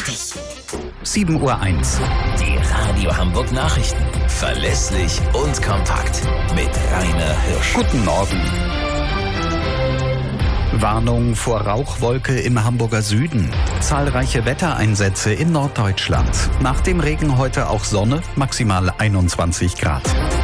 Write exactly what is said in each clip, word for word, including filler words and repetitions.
richtig. sieben Uhr eins. Die Radio Hamburg Nachrichten. Verlässlich und kompakt. Mit Rainer Hirsch. Guten Morgen. Warnung vor Rauchwolke im Hamburger Süden. Zahlreiche Wettereinsätze in Norddeutschland. Nach dem Regen heute auch Sonne, maximal einundzwanzig Grad.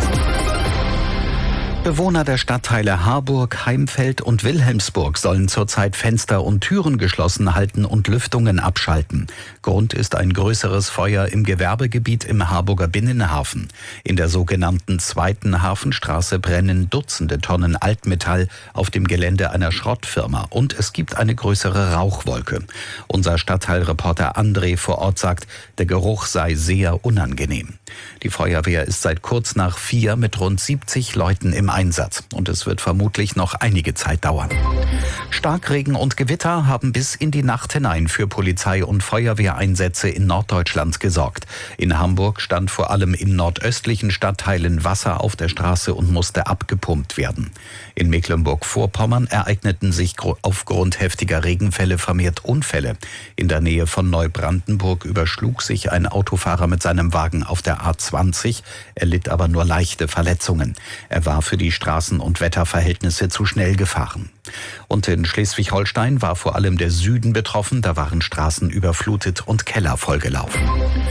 Bewohner der Stadtteile Harburg, Heimfeld und Wilhelmsburg sollen zurzeit Fenster und Türen geschlossen halten und Lüftungen abschalten. Grund ist ein größeres Feuer im Gewerbegebiet im Harburger Binnenhafen. In der sogenannten zweiten Hafenstraße brennen Dutzende Tonnen Altmetall auf dem Gelände einer Schrottfirma und es gibt eine größere Rauchwolke. Unser Stadtteilreporter André vor Ort sagt, der Geruch sei sehr unangenehm. Die Feuerwehr ist seit kurz nach vier mit rund siebzig Leuten im Einsatz und es wird vermutlich noch einige Zeit dauern. Starkregen und Gewitter haben bis in die Nacht hinein für Polizei- und Feuerwehreinsätze in Norddeutschland gesorgt. In Hamburg stand vor allem in nordöstlichen Stadtteilen Wasser auf der Straße und musste abgepumpt werden. In Mecklenburg-Vorpommern ereigneten sich aufgrund heftiger Regenfälle vermehrt Unfälle. In der Nähe von Neubrandenburg überschlug sich ein Autofahrer mit seinem Wagen auf der A zwanzig, er litt aber nur leichte Verletzungen. Er war für die Straßen- und Wetterverhältnisse zu schnell gefahren. Und in Schleswig-Holstein war vor allem der Süden betroffen, da waren Straßen überflutet und Keller vollgelaufen.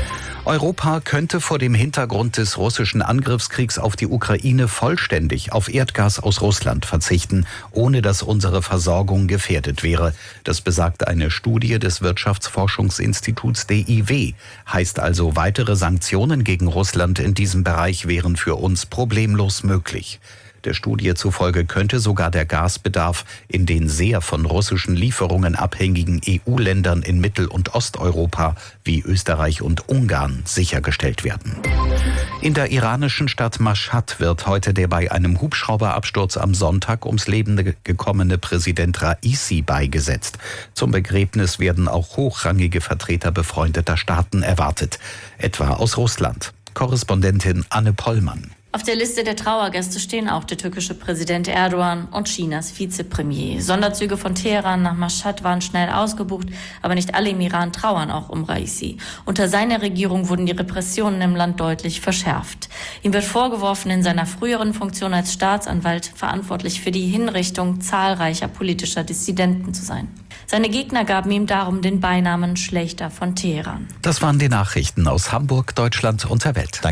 Europa könnte vor dem Hintergrund des russischen Angriffskriegs auf die Ukraine vollständig auf Erdgas aus Russland verzichten, ohne dass unsere Versorgung gefährdet wäre. Das besagt eine Studie des Wirtschaftsforschungsinstituts D I W. Heißt also, weitere Sanktionen gegen Russland in diesem Bereich wären für uns problemlos möglich. Der Studie zufolge könnte sogar der Gasbedarf in den sehr von russischen Lieferungen abhängigen E U-Ländern in Mittel- und Osteuropa wie Österreich und Ungarn sichergestellt werden. In der iranischen Stadt Maschhad wird heute der bei einem Hubschrauberabsturz am Sonntag ums Leben gekommene Präsident Raisi beigesetzt. Zum Begräbnis werden auch hochrangige Vertreter befreundeter Staaten erwartet, etwa aus Russland. Korrespondentin Anne Pollmann. Auf der Liste der Trauergäste stehen auch der türkische Präsident Erdogan und Chinas Vizepremier. Sonderzüge von Teheran nach Maschhad waren schnell ausgebucht, aber nicht alle im Iran trauern auch um Raisi. Unter seiner Regierung wurden die Repressionen im Land deutlich verschärft. Ihm wird vorgeworfen, in seiner früheren Funktion als Staatsanwalt verantwortlich für die Hinrichtung zahlreicher politischer Dissidenten zu sein. Seine Gegner gaben ihm darum den Beinamen Schlächter von Teheran. Das waren die Nachrichten aus Hamburg, Deutschland und der Welt.